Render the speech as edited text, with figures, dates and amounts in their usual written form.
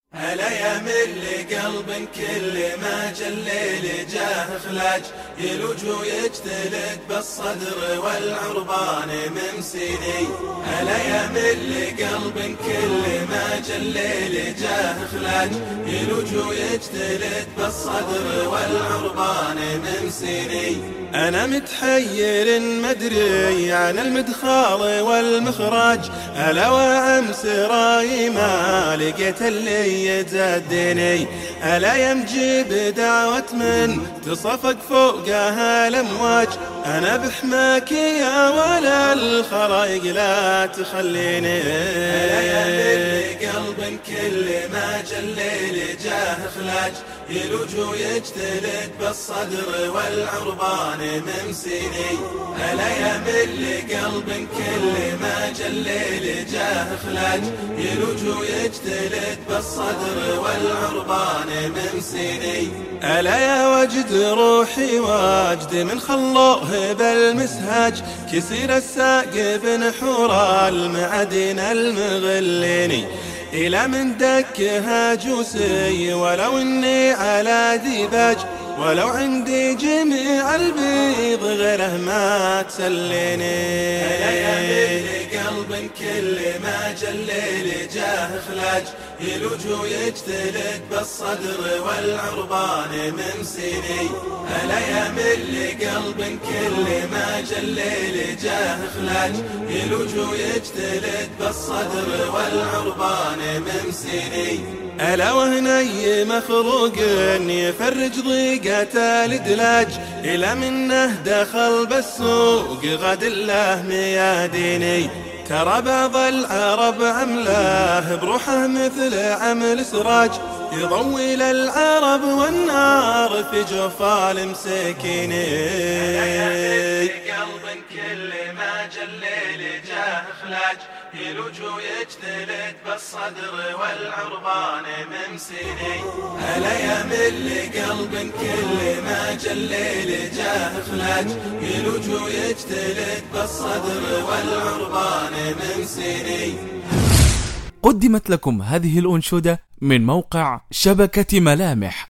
هلا يا مل قلب كل ما جليل جاه خلاج يلوج ويجتلد بالصدر والعربان ممسيني. هلا يا مل قلب كل ما جليل جاه خلاج يلوج ويجتلد بالصدر والعربان ممسيني. أنا متحير مدري عن المدخال والمخرج، ألا وأمس راي ما لقيت اللي يتزدني. ألا يمجيب دعوة من تصفق فوقها الأمواج، أنا بحماك يا ولا الخرايق لا تخليني. ألا يا قلب كل ما جليل جاه خلاج يلوج ويجتلد بالصدر والعربان ممسيني. ألا يا مل قلب كل ما جليل جاه خلاج يلوج ويجتلد بالصدر والعربان ممسيني. ألا يا وجد روحي واجد من خلوه بالمسهاج، كسير الساق بنحور المعدن المغليني. إلى من دكها جوسي ولو إني على ديباج، ولو عندي جميع البيض غيره ما تسليني. هلا يا قلب كل ما جليل جاه خلاج يلوج ويجتلد بالصدر والعربان ممسيني. هلا يا مل قلب كل ما جليل جاه خلاج يلوج ويجتلد بالصدر والعربان ممسيني. ألا وهني مخلوق يفرج ضيقة الإدلاج، إلى منه دخل بالسوق غد الله مياديني. ترى بعض العرب عملاه بروحه مثل عمل سراج، يضوي للعرب والنار في جوفا المسكيني. قلب كل ما جليل جاه خلاج يلوج ويجتلد بالصدر والعربان ممسيني. هلا يا مل قلب كل ما جليل جاه خلاج يلوج ويجتلد بالصدر والعربان ممسيني. قدمت لكم هذه الأنشودة من موقع شبكة ملامح.